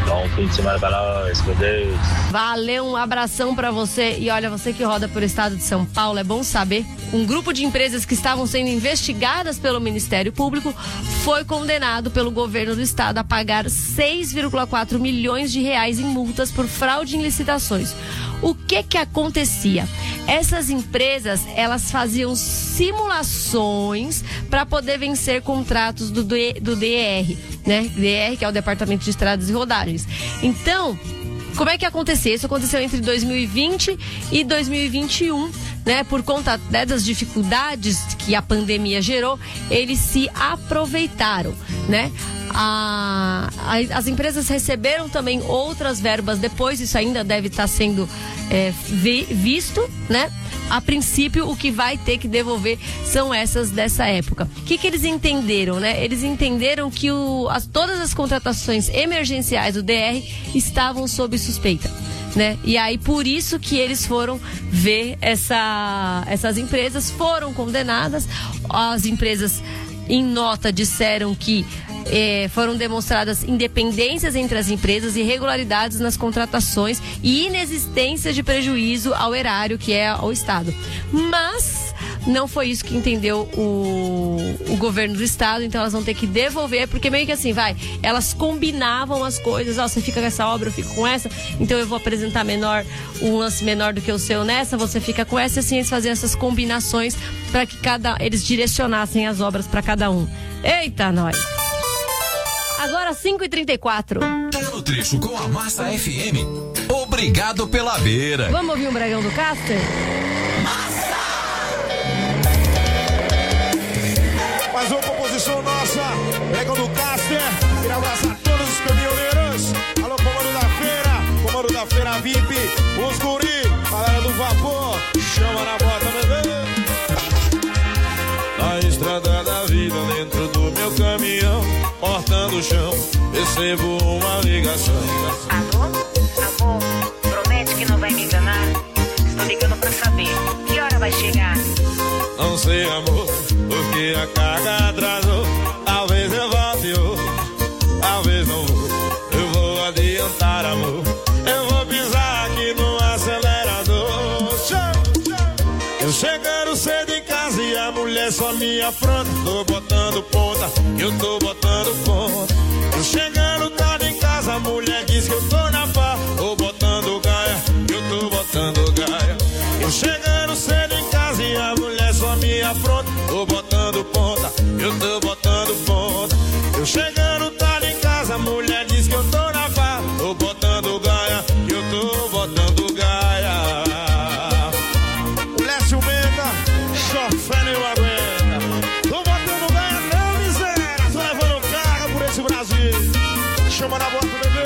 Bom fim de semana pra nós, com Deus. Valeu, um abração pra você. E olha, você que roda por estado de São Paulo, é bom saber, um grupo de empresas que estavam sendo investigadas pelo Ministério Público foi condenado pelo governo do estado a pagar 6,4 milhões de reais em multas por fraude em licitações. O que acontecia? Essas empresas, elas faziam simulações para poder vencer contratos do DER, né? DER, que é o Departamento de Estradas e Rodagens. Então, como é que aconteceu? Isso aconteceu entre 2020 e 2021, né? Por conta das dificuldades que a pandemia gerou, eles se aproveitaram, né? As empresas receberam também outras verbas depois, isso ainda deve estar sendo visto, né? A princípio, o que vai ter que devolver são essas dessa época. O que eles entenderam, né? Eles entenderam que todas as contratações emergenciais do DR estavam sob suspeita, né? E aí, por isso que eles foram ver essas empresas, foram condenadas. As empresas, em nota, disseram que foram demonstradas independências entre as empresas, irregularidades nas contratações e inexistência de prejuízo ao erário, que é ao Estado. Mas não foi isso que entendeu o governo do Estado, então elas vão ter que devolver, porque meio que assim, elas combinavam as coisas, você fica com essa obra, eu fico com essa, então eu vou apresentar um lance menor do que o seu nessa, você fica com essa, e assim eles faziam essas combinações para que eles direcionassem as obras para cada um. Eita, nós! Agora 5h34. Tá no trecho com a Massa FM. Obrigado pela beira. Vamos ouvir um Bregão do Caster? Massa! Mais uma composição nossa, Bregão do Caster. Queria abraçar todos os caminhoneiros. Alô, comando da feira VIP. Os guri, galera do vapor. Chama na bota, bebê. Na estrada da vida, dentro do meu caminhão, cortando o chão, recebo uma ligação. Alô? Amor, promete que não vai me enganar. Estou ligando pra saber que hora vai chegar. Não sei, amor, porque a carga atrasou. Talvez eu volte hoje, talvez não vou. Eu vou adiantar, amor. Eu vou pisar aqui no acelerador. Eu chegando cedo em casa e a mulher só me afronta. Tô botando ponta, eu tô botando ponta. Eu chegando tarde em casa, a mulher diz que eu tô na pá. Tô botando gaia, eu tô botando gaia. Eu chegando cedo em casa e a mulher só me afronta. Tô botando ponta, eu tô botando ponta. Eu chegando tarde em casa, a mulher diz que eu tô na pá. Tô botando gaia, eu tô botando gaia. O Lécio Menda, chofando e o aguenta. Tô botando gaia, não miséria. Tô levando carga por esse Brasil. Chama na bota, bebê.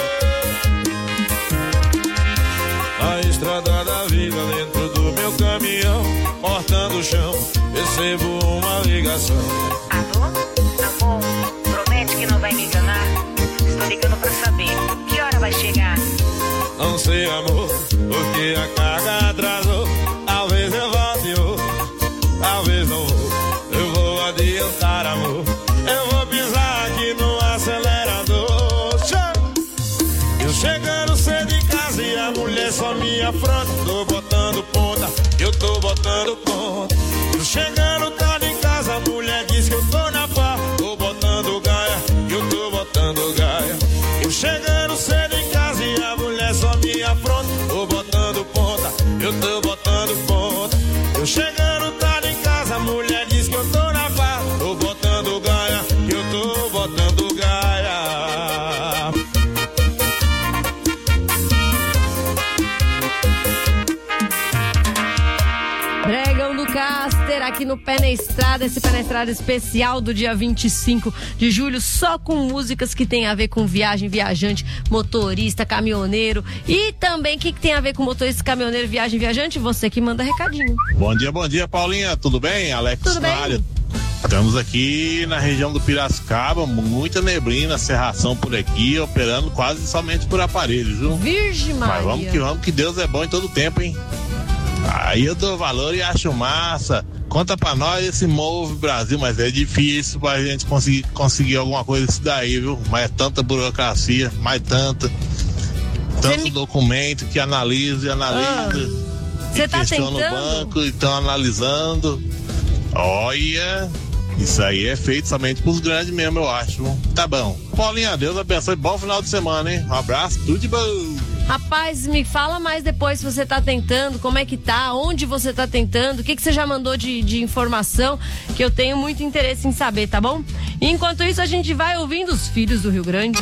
Na estrada da vida, dentro do meu caminhão, cortando o chão, recebo uma ligação. Alô? Amor, promete que não vai me enganar. Estou ligando pra saber que hora vai chegar. Não sei, amor, porque a carga atrasou. Talvez eu volte hoje, talvez não vou. Eu vou adiantar, amor. Eu vou pisar aqui no acelerador. Eu chegando cedo em casa e a mulher só me afronta. Tô botando ponta, eu tô botando ponta. Eu chegando tarde em casa, a mulher diz que eu tô na pá. Tô botando gaia, eu tô botando gaia. Eu chegando cedo em casa e a mulher só me afronta. Tô botando ponta, eu tô botando ponta. Eu chegando tarde em casa, a mulher diz que eu tô na pá. Tô botando gaia, eu tô botando gaia. Bregão do Caster aqui no Pé na Estrada, esse Pé na Estrada especial do dia 25 de julho, só com músicas que tem a ver com viagem, viajante, motorista, caminhoneiro e também o que tem a ver com motorista, caminhoneiro, viagem, viajante, você que manda recadinho. Bom dia, Paulinha, tudo bem? Alex tudo bem? Estamos aqui na região do Piracicaba, muita neblina, serração por aqui, operando quase somente por aparelhos, viu? Virgem Maria. Mas vamos que Deus é bom em todo tempo, hein? Aí eu dou valor e acho massa. Conta pra nós esse Move Brasil, mas é difícil pra gente conseguir alguma coisa disso daí, viu? Mas é tanta burocracia, tanto documento que analisa. Você tá estão no banco e estão analisando. Olha, isso aí é feito somente pros grandes mesmo, eu acho. Tá bom. Paulinha, Deus abençoe. Bom final de semana, hein? Um abraço, tudo de bom. Rapaz, me fala mais depois se você tá tentando, como é que tá, onde você tá tentando, o que você já mandou de informação, que eu tenho muito interesse em saber, tá bom? E enquanto isso, a gente vai ouvindo os Filhos do Rio Grande.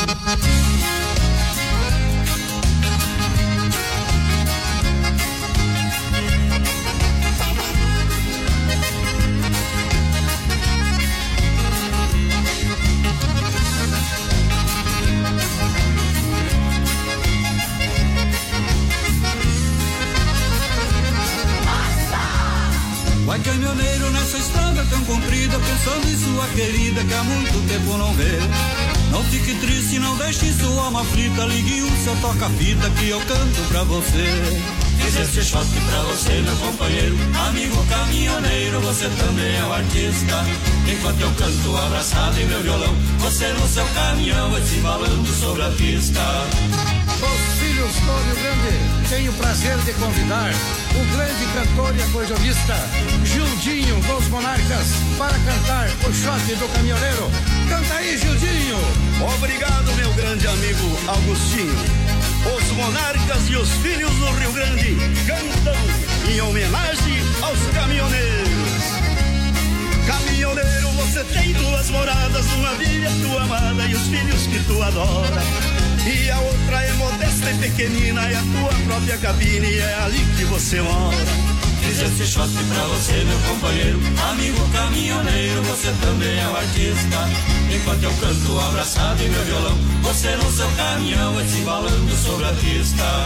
Vai caminhoneiro nessa estrada tão comprida, pensando em sua querida que há muito tempo não vê. Não fique triste, não deixe sua alma aflita, ligue o seu toca-fita que eu canto pra você. Fiz esse shot pra você, meu companheiro, amigo caminhoneiro, você também é um artista. Enquanto eu canto abraçado em meu violão, você no seu caminhão vai se embalando sobre a pista. Os Filhos do Rio Grande, tenho o prazer de convidar o grande cantor e acordeonista Gildinho dos Monarcas para cantar o shot do caminhoneiro. Canta aí, Gildinho! Obrigado, meu grande amigo Augustinho. Os Monarcas e os Filhos do Rio Grande cantam em homenagem aos caminhoneiros. Caminhoneiro, você tem duas moradas, uma filha tua amada e os filhos que tu adora. E a outra é modesta e pequenina, é a tua própria cabine e é ali que você mora. Fiz esse shot pra você, meu companheiro, amigo caminhoneiro, você também é um artista. Enquanto eu canto abraçado em meu violão, você no seu caminhão vai se embalando sobre a pista.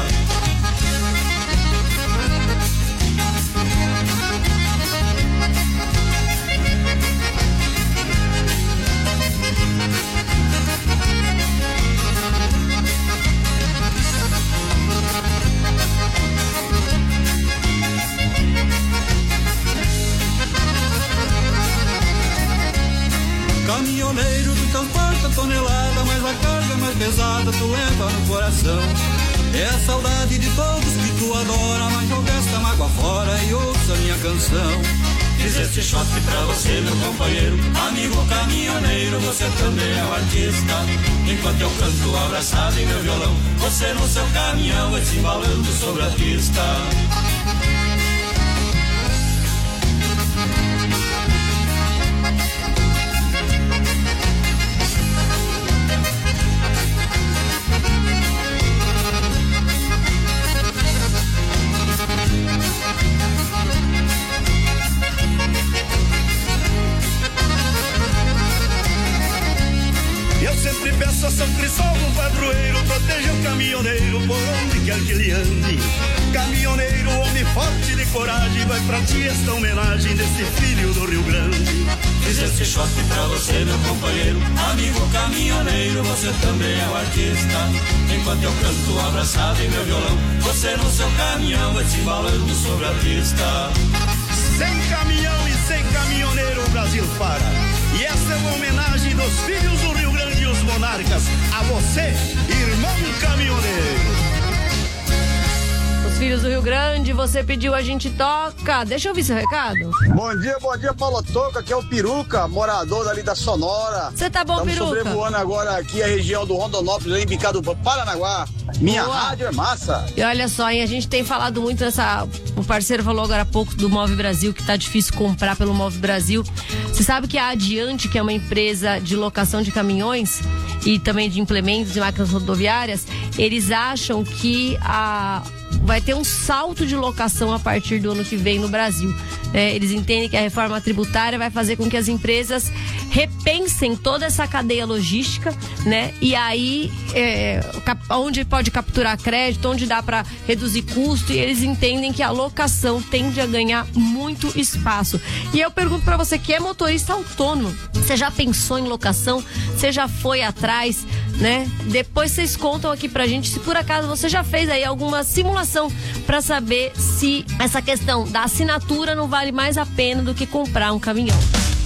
Caminhoneiro, tu transporta tonelada, mas a carga mais pesada tu leva no coração. É a saudade de todos que tu adora, mas joga esta mágoa fora e ouça minha canção. Fiz este shot pra você, meu companheiro, amigo caminhoneiro, você também é um artista. Enquanto eu canto abraçado em meu violão, você no seu caminhão vai se embalando sobre a pista. Eu sempre peço a São Cristóvão, padroeiro, proteja o caminhoneiro por onde quer que ele ande. Caminhoneiro, homem forte de coragem, vai pra ti esta homenagem desse filho do Rio Grande. Fiz esse shot pra você, meu companheiro, amigo caminhoneiro, você também é um artista. Enquanto eu canto abraçado em meu violão, você no seu caminhão vai se embalando sobre a pista. Sem caminhão e sem caminhoneiro o Brasil para. E essa é uma homenagem dos Filhos do Rio Grande e os Monarcas a você, irmão caminhoneiro. Os Filhos do Rio Grande, você pediu, a gente toca. Deixa eu ouvir seu recado. Bom dia, Paulo Toca, aqui é o Peruca, morador ali da Sonora. Você tá bom, Peruca? Estamos sobrevoando agora aqui a região do Rondonópolis, em Bicado do Paranaguá. Minha Boa. rádio é massa. E olha só, hein, a gente tem falado muito nessa... O parceiro falou agora há pouco do Move Brasil, que tá difícil comprar pelo Move Brasil. Você sabe que a Adiante, que é uma empresa de locação de caminhões e também de implementos e máquinas rodoviárias, eles acham que vai ter um salto de locação a partir do ano que vem no Brasil. Eles entendem que a reforma tributária vai fazer com que as empresas repensem toda essa cadeia logística, né? E aí, onde pode capturar crédito, onde dá para reduzir custo, e eles entendem que a locação tende a ganhar muito espaço. E eu pergunto para você que é motorista autônomo, você já pensou em locação? Você já foi atrás? né? Depois vocês contam aqui pra gente se por acaso você já fez aí alguma simulação pra saber se essa questão da assinatura não vale mais a pena do que comprar um caminhão.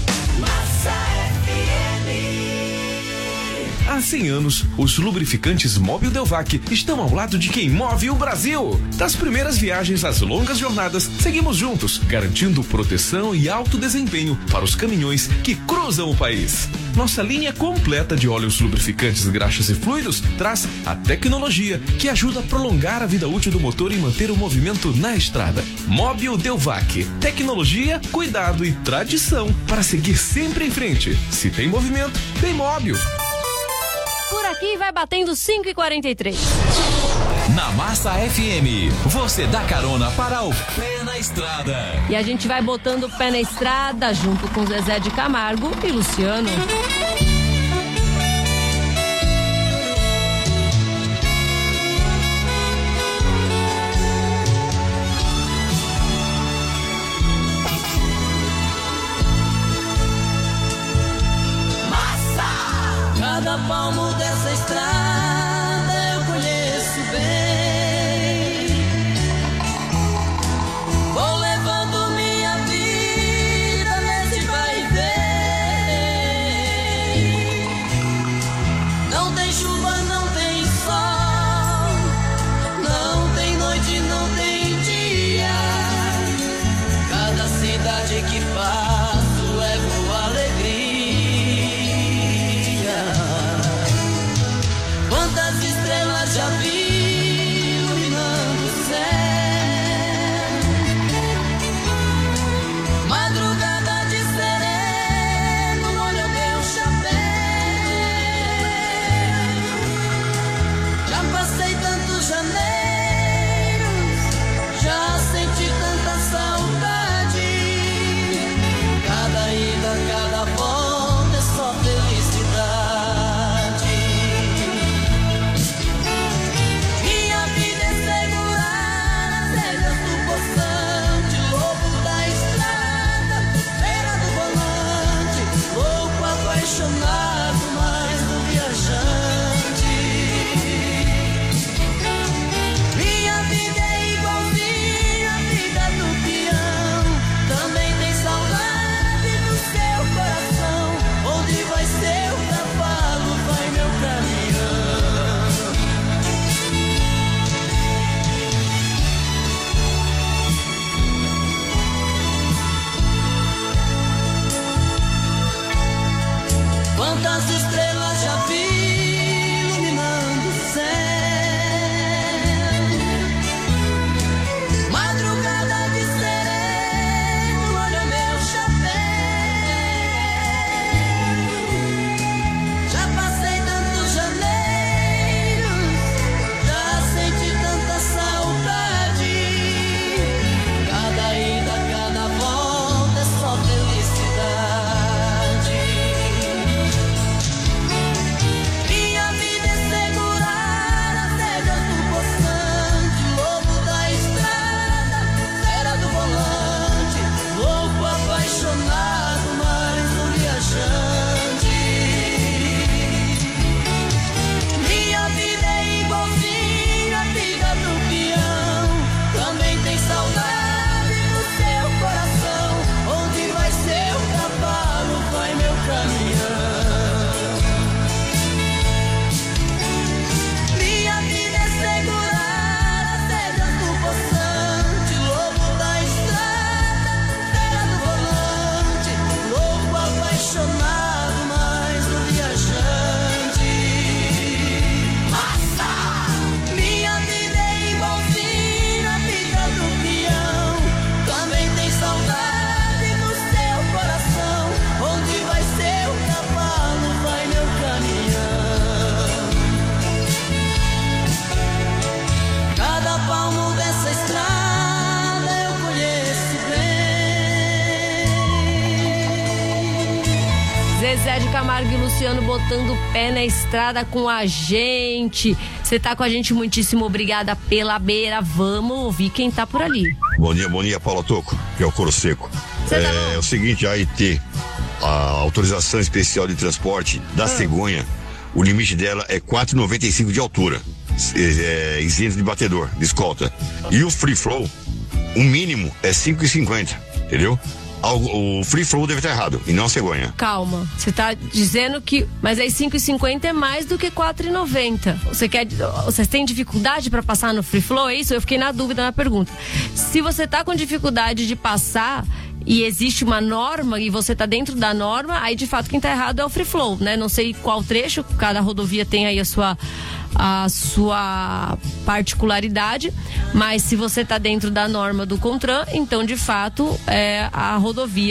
Há 100 anos, os lubrificantes Mobil Delvac estão ao lado de quem move o Brasil. Das primeiras viagens às longas jornadas, seguimos juntos, garantindo proteção e alto desempenho para os caminhões que cruzam o país. Nossa linha completa de óleos lubrificantes, graxas e fluidos traz a tecnologia que ajuda a prolongar a vida útil do motor e manter o movimento na estrada. Mobil Delvac. Tecnologia, cuidado e tradição para seguir sempre em frente. Se tem movimento, tem Mobil. Por aqui vai batendo 5h43. Na Massa FM, você dá carona para o Pé na Estrada. E a gente vai botando o pé na estrada junto com Zezé de Camargo e Luciano. Cada palmo dessa estrada eu conheço bem. Vou levando minha vida nesse vai e vem. Não tem chuva, não tem sol, não tem noite, não tem dia. Cada cidade que passo levo alegria. Quantas estrelas já vi iluminando o céu, madrugada de sereno, molha meu chapéu. Já passei tantos janeiros, já senti tanta saudade. Cada ida, cada volta é só felicidade. Apaixonado mais do viajante. Minha vida é igualzinha a vida do peão. Também tem saudade no seu coração. Onde vai seu cavalo, vai meu caminhão. Quantas estrelas já vi iluminando o céu, madrugada de sereno, olha meu chapéu. Já passei tantos janeiros, já senti tanta saudade. Cada ida, cada volta é só felicidade. Minha vida é segurar as rédeas do poçante, lobo da estrada, fera do volante, louco apaixonado, mais um viajante. Minha vida é igualzinha a vida do peão. Também tem saudade no seu coração. Onde vai seu cavalo, vai meu caminhão. Minha vida é segurar as rédeas do poçante, lobo da estrada, fera do volante, louco apaixonado, mais um viajante. Massa! Minha vida é igualzinha a vida do peão. Também tem saudade no seu coração. Onde vai seu cavalo, vai meu caminhão. Cada palmo dessa estrada eu conheço bem. Zezé de Camargo e Luciano botando o pé na estrada com a gente. Você tá com a gente, muitíssimo obrigada pela beira. Vamos ouvir quem tá por ali. Bom dia, Paulo Toco, que é o Coro Seco. É o seguinte, a AIT, a Autorização Especial de Transporte da Cegonha, o limite dela é 4,95 de altura, isento de batedor, de escolta. E o free flow, o mínimo é 5,50, entendeu? O free flow deve estar errado, e não a cegonha. Calma, você tá dizendo que... Mas aí 5,50 é mais do que 4,90. Você tem dificuldade para passar no free flow? É isso? Eu fiquei na dúvida na pergunta. Se você tá com dificuldade de passar e existe uma norma e você tá dentro da norma, aí de fato quem tá errado é o free flow, né? Não sei qual trecho, cada rodovia tem aí a sua particularidade, mas se você tá dentro da norma do CONTRAN, então de fato a rodovia